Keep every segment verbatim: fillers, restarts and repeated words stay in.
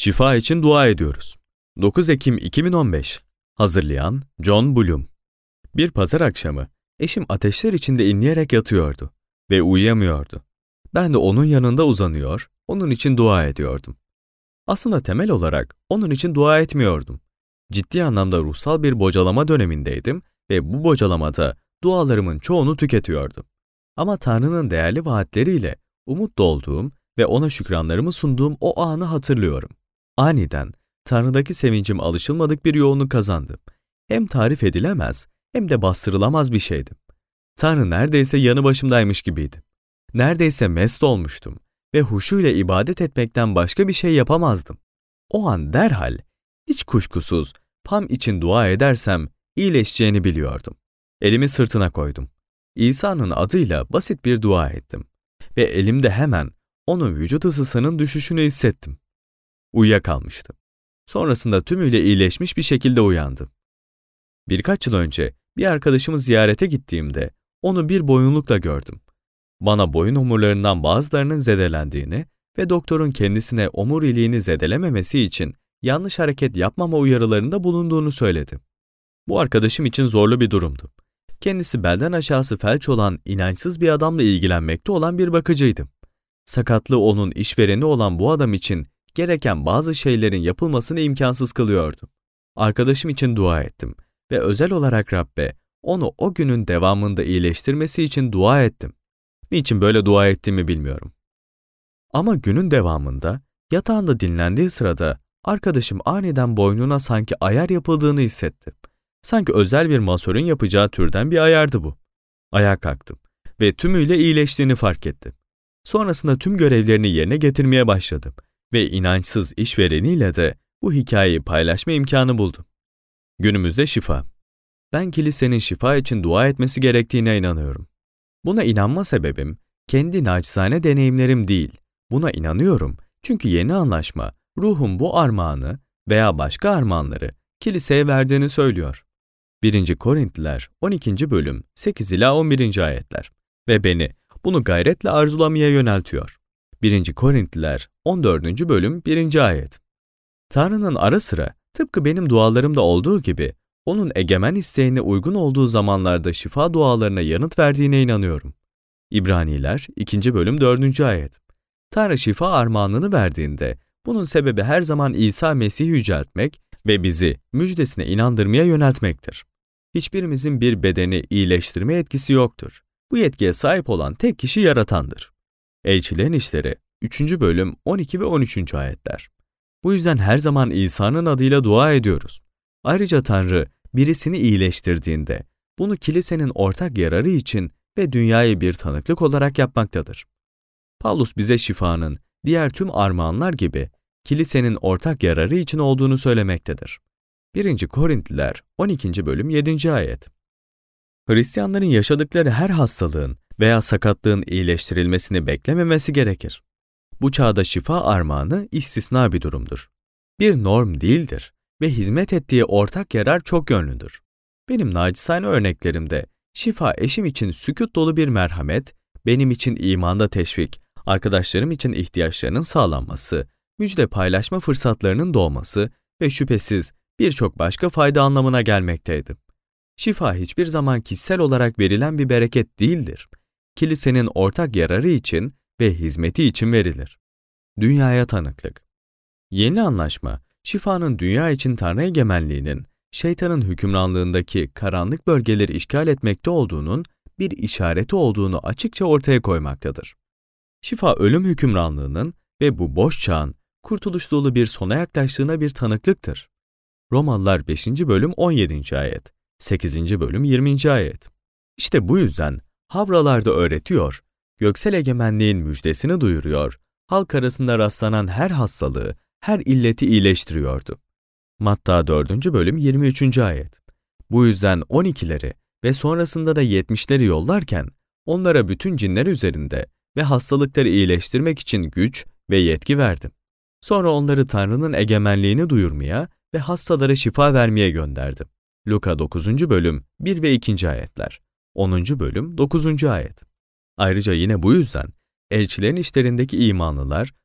Şifa için dua ediyoruz. dokuz Ekim iki bin on beş. Hazırlayan John Bloom. Bir pazar akşamı eşim ateşler içinde inleyerek yatıyordu ve uyuyamıyordu. Ben de onun yanında uzanıyor, onun için dua ediyordum. Aslında temel olarak onun için dua etmiyordum. Ciddi anlamda ruhsal bir bocalama dönemindeydim ve bu bocalamada dualarımın çoğunu tüketiyordum. Ama Tanrı'nın değerli vaatleriyle umut dolduğum ve ona şükranlarımı sunduğum o anı hatırlıyorum. Aniden Tanrı'daki sevincim alışılmadık bir yoğunluk kazandı. Hem tarif edilemez hem de bastırılamaz bir şeydi. Tanrı neredeyse yanı başımdaymış gibiydi. Neredeyse mest olmuştum ve huşuyla ibadet etmekten başka bir şey yapamazdım. O an derhal, hiç kuşkusuz Pam için dua edersem iyileşeceğini biliyordum. Elimi sırtına koydum. İsa'nın adıyla basit bir dua ettim. Ve elimde hemen onun vücut ısısının düşüşünü hissettim. Uyuyakalmıştım. Sonrasında tümüyle iyileşmiş bir şekilde uyandım. Birkaç yıl önce bir arkadaşımı ziyarete gittiğimde onu bir boyunlukla gördüm. Bana boyun omurlarından bazılarının zedelendiğini ve doktorun kendisine omuriliğini zedelememesi için yanlış hareket yapmama uyarılarında bulunduğunu söyledi. Bu arkadaşım için zorlu bir durumdu. Kendisi belden aşağısı felç olan inançsız bir adamla ilgilenmekte olan bir bakıcıydı. Sakatlığı onun işvereni olan bu adam için gereken bazı şeylerin yapılmasını imkansız kılıyordu. Arkadaşım için dua ettim ve özel olarak Rabbe onu o günün devamında iyileştirmesi için dua ettim. Niçin böyle dua ettiğimi bilmiyorum. Ama günün devamında yatağında dinlendiği sırada arkadaşım aniden boynuna sanki ayar yapıldığını hissetti. Sanki özel bir masörün yapacağı türden bir ayardı bu. Ayağa kalktım ve tümüyle iyileştiğini fark ettim. Sonrasında tüm görevlerini yerine getirmeye başladım ve inançsız işvereniyle de bu hikayeyi paylaşma imkanı buldum. Günümüzde şifa. Ben kilisenin şifa için dua etmesi gerektiğine inanıyorum. Buna inanma sebebim kendi naçizane deneyimlerim değil. Buna inanıyorum çünkü yeni anlaşma ruhun bu armağanı veya başka armağanları kiliseye verdiğini söylüyor. birinci Korintliler on ikinci bölüm sekiz ila on birinci ayetler ve beni bunu gayretle arzulamaya yöneltiyor. birinci Korintliler on dördüncü bölüm birinci ayet. Tanrı'nın ara sıra tıpkı benim dualarımda olduğu gibi onun egemen isteğine uygun olduğu zamanlarda şifa dualarına yanıt verdiğine inanıyorum. İbraniler ikinci bölüm dördüncü ayet. Tanrı şifa armağanını verdiğinde bunun sebebi her zaman İsa Mesih'i yüceltmek ve bizi müjdesine inandırmaya yöneltmektir. Hiçbirimizin bir bedeni iyileştirme yetkisi yoktur. Bu yetkiye sahip olan tek kişi Yaratandır. Elçilerin İşleri üçüncü bölüm on iki ve on üçüncü ayetler. Bu yüzden her zaman İsa'nın adıyla dua ediyoruz. Ayrıca Tanrı birisini iyileştirdiğinde bunu kilisenin ortak yararı için ve dünyaya bir tanıklık olarak yapmaktadır. Pavlus bize şifanın diğer tüm armağanlar gibi kilisenin ortak yararı için olduğunu söylemektedir. birinci Korintliler on ikinci bölüm yedinci ayet. Hristiyanların yaşadıkları her hastalığın veya sakatlığın iyileştirilmesini beklememesi gerekir. Bu çağda şifa armağanı istisna bir durumdur. Bir norm değildir ve hizmet ettiği ortak yarar çok yönlüdür. Benim nacizane örneklerimde şifa eşim için sükût dolu bir merhamet, benim için imanda teşvik, arkadaşlarım için ihtiyaçlarının sağlanması, müjde paylaşma fırsatlarının doğması ve şüphesiz birçok başka fayda anlamına gelmekteydi. Şifa hiçbir zaman kişisel olarak verilen bir bereket değildir. Kilisenin ortak yararı için ve hizmeti için verilir. Dünyaya tanıklık. Yeni anlaşma, şifanın dünya için Tanrı egemenliğinin, şeytanın hükümranlığındaki karanlık bölgeleri işgal etmekte olduğunun bir işareti olduğunu açıkça ortaya koymaktadır. Şifa ölüm hükümranlığının ve bu boş çağın kurtuluş dolu bir sona yaklaştığına bir tanıklıktır. Romalılar beşinci bölüm on yedinci ayet, sekizinci bölüm yirminci ayet. İşte bu yüzden havralarda öğretiyor, göksel egemenliğin müjdesini duyuruyor, halk arasında rastlanan her hastalığı, her illeti iyileştiriyordu. Matta dördüncü bölüm yirmi üçüncü ayet. Bu yüzden on ikileri ve sonrasında da yetmişleri yollarken onlara bütün cinler üzerinde ve hastalıkları iyileştirmek için güç ve yetki verdim. Sonra onları Tanrı'nın egemenliğini duyurmaya ve hastalara şifa vermeye gönderdim. Luka dokuzuncu bölüm bir ve ikinci ayetler. onuncu bölüm dokuzuncu ayet. Ayrıca yine bu yüzden elçilerin işlerindeki imanlılar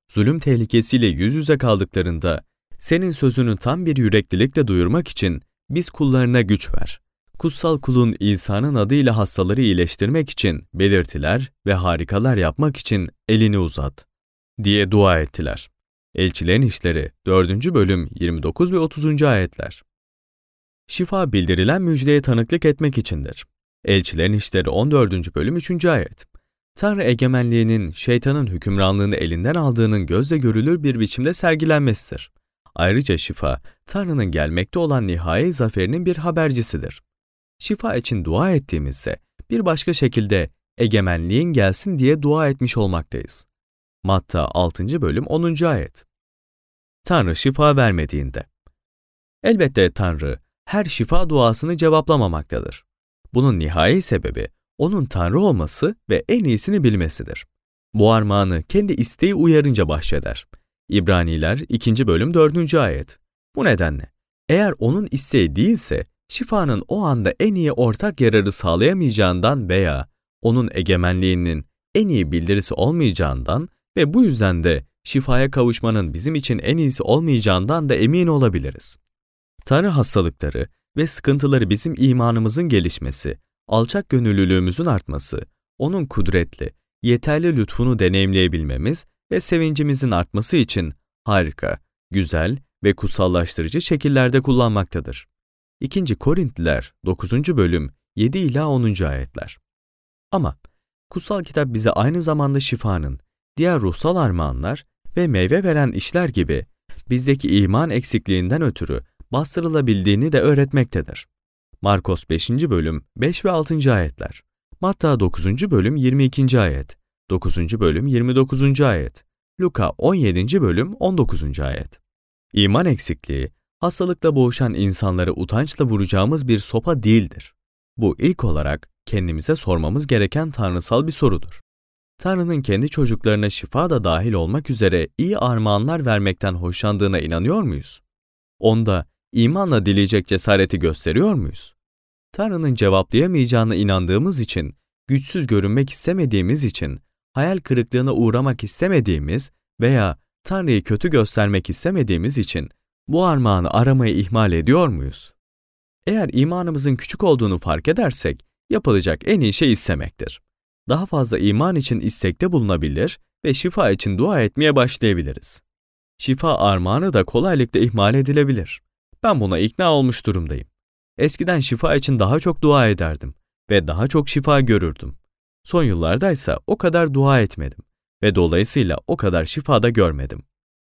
zulüm tehlikesiyle yüz yüze kaldıklarında, senin sözünü tam bir yüreklilikle duyurmak için biz kullarına güç ver. Kutsal kulun İsa'nın adıyla hastaları iyileştirmek için belirtiler ve harikalar yapmak için elini uzat, diye dua ettiler. Elçilerin İşleri dördüncü bölüm yirmi dokuz ve otuzuncu ayetler. Şifa bildirilen müjdeye tanıklık etmek içindir. Elçilerin İşleri on dördüncü bölüm üçüncü ayet. Tanrı egemenliğinin şeytanın hükümranlığını elinden aldığının gözle görülür bir biçimde sergilenmesidir. Ayrıca şifa, Tanrı'nın gelmekte olan nihai zaferinin bir habercisidir. Şifa için dua ettiğimizde bir başka şekilde egemenliğin gelsin diye dua etmiş olmaktayız. Matta altıncı bölüm onuncu ayet. Tanrı şifa vermediğinde. Elbette Tanrı her şifa duasını cevaplamamaktadır. Bunun nihai sebebi onun Tanrı olması ve en iyisini bilmesidir. Bu armağanı kendi isteği uyarınca bahşeder. İbraniler ikinci bölüm dördüncü ayet. Bu nedenle eğer onun isteği değilse şifanın o anda en iyi ortak yararı sağlayamayacağından veya onun egemenliğinin en iyi bildirisi olmayacağından ve bu yüzden de şifaya kavuşmanın bizim için en iyisi olmayacağından da emin olabiliriz. Tanrı hastalıkları ve sıkıntıları bizim imanımızın gelişmesi, alçak gönüllülüğümüzün artması, onun kudretli, yeterli lütfunu deneyimleyebilmemiz ve sevincimizin artması için harika, güzel ve kutsallaştırıcı şekillerde kullanmaktadır. İkinci Korintliler dokuzuncu bölüm yedi ila onuncu ayetler. Ama kutsal kitap bize aynı zamanda şifanın, diğer ruhsal armağanlar ve meyve veren işler gibi bizdeki iman eksikliğinden ötürü bastırılabildiğini de öğretmektedir. Markos beşinci bölüm beş ve altıncı ayetler, Matta dokuzuncu bölüm yirmi ikinci ayet, dokuzuncu bölüm yirmi dokuzuncu ayet, Luka on yedinci bölüm on dokuzuncu ayet. İman eksikliği, hastalıkla boğuşan insanları utançla vuracağımız bir sopa değildir. Bu ilk olarak kendimize sormamız gereken tanrısal bir sorudur. Tanrı'nın kendi çocuklarına şifa da dahil olmak üzere iyi armağanlar vermekten hoşlandığına inanıyor muyuz? Onda imanla dileyecek cesareti gösteriyor muyuz? Tanrı'nın cevaplayamayacağına inandığımız için, güçsüz görünmek istemediğimiz için, hayal kırıklığına uğramak istemediğimiz veya Tanrı'yı kötü göstermek istemediğimiz için bu armağanı aramayı ihmal ediyor muyuz? Eğer imanımızın küçük olduğunu fark edersek, yapılacak en iyi şey istemektir. Daha fazla iman için istekte bulunabilir ve şifa için dua etmeye başlayabiliriz. Şifa armağanı da kolaylıkla ihmal edilebilir. Ben buna ikna olmuş durumdayım. Eskiden şifa için daha çok dua ederdim ve daha çok şifa görürdüm. Son yıllardaysa o kadar dua etmedim ve dolayısıyla o kadar şifa da görmedim.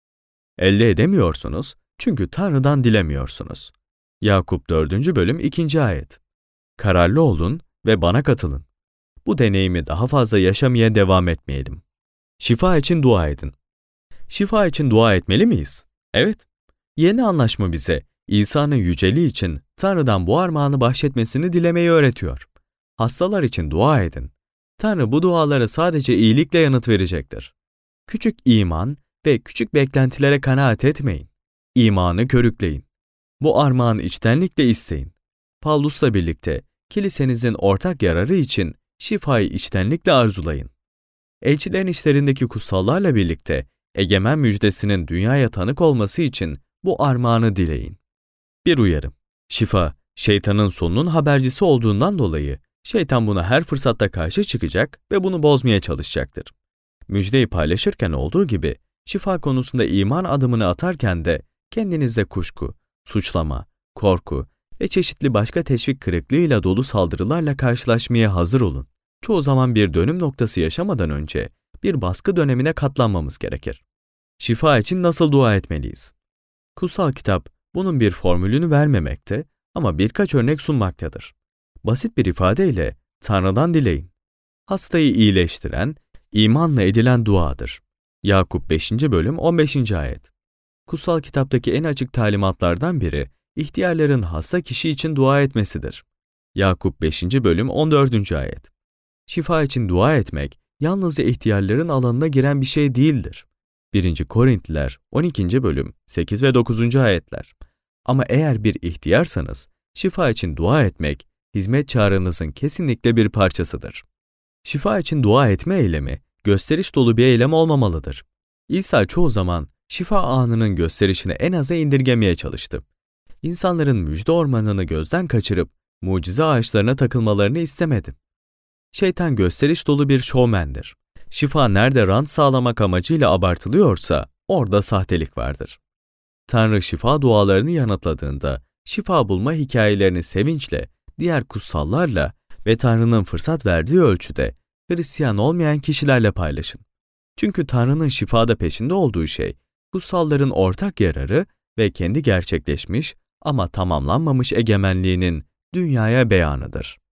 Elde edemiyorsunuz çünkü Tanrı'dan dilemiyorsunuz. Yakup dördüncü bölüm ikinci ayet. Kararlı olun ve bana katılın. Bu deneyimi daha fazla yaşamaya devam etmeyelim. Şifa için dua edin. Şifa için dua etmeli miyiz? Evet. Yeni anlaşma bize İsa'nın yüceliği için Tanrı'dan bu armağanı bahşetmesini dilemeyi öğretiyor. Hastalar için dua edin. Tanrı bu dualara sadece iyilikle yanıt verecektir. Küçük iman ve küçük beklentilere kanaat etmeyin. İmanı körükleyin. Bu armağanı içtenlikle isteyin. Pavlus'la birlikte kilisenizin ortak yararı için şifayı içtenlikle arzulayın. Elçilerin işlerindeki kutsallarla birlikte egemen müjdesinin dünyaya tanık olması için bu armağanı dileyin. Bir uyarım. Şifa, şeytanın sonunun habercisi olduğundan dolayı şeytan buna her fırsatta karşı çıkacak ve bunu bozmaya çalışacaktır. Müjdeyi paylaşırken olduğu gibi şifa konusunda iman adımını atarken de kendinizde kuşku, suçlama, korku ve çeşitli başka teşvik kırıklığıyla dolu saldırılarla karşılaşmaya hazır olun. Çoğu zaman bir dönüm noktası yaşamadan önce bir baskı dönemine katlanmamız gerekir. Şifa için nasıl dua etmeliyiz? Kutsal kitap bunun bir formülünü vermemekte ama birkaç örnek sunmaktadır. Basit bir ifadeyle Tanrı'dan dileyin. Hastayı iyileştiren, imanla edilen duadır. Yakup beşinci bölüm on beşinci ayet. Kutsal kitaptaki en açık talimatlardan biri, ihtiyarların hasta kişi için dua etmesidir. Yakup beşinci bölüm on dördüncü ayet. Şifa için dua etmek, yalnızca ihtiyarların alanına giren bir şey değildir. birinci Korintliler on ikinci bölüm sekiz ve dokuzuncu ayetler. Ama eğer bir ihtiyarsanız, şifa için dua etmek, hizmet çağrınızın kesinlikle bir parçasıdır. Şifa için dua etme eylemi, gösteriş dolu bir eylem olmamalıdır. İsa çoğu zaman şifa anının gösterişini en aza indirgemeye çalıştı. İnsanların müjde ormanını gözden kaçırıp mucize ağaçlarına takılmalarını istemedi. Şeytan gösteriş dolu bir şovmendir. Şifa nerede rant sağlamak amacıyla abartılıyorsa orada sahtelik vardır. Tanrı şifa dualarını yanıtladığında şifa bulma hikayelerini sevinçle, diğer kutsallarla ve Tanrı'nın fırsat verdiği ölçüde Hristiyan olmayan kişilerle paylaşın. Çünkü Tanrı'nın şifada peşinde olduğu şey, kutsalların ortak yararı ve kendi gerçekleşmiş ama tamamlanmamış egemenliğinin dünyaya beyanıdır.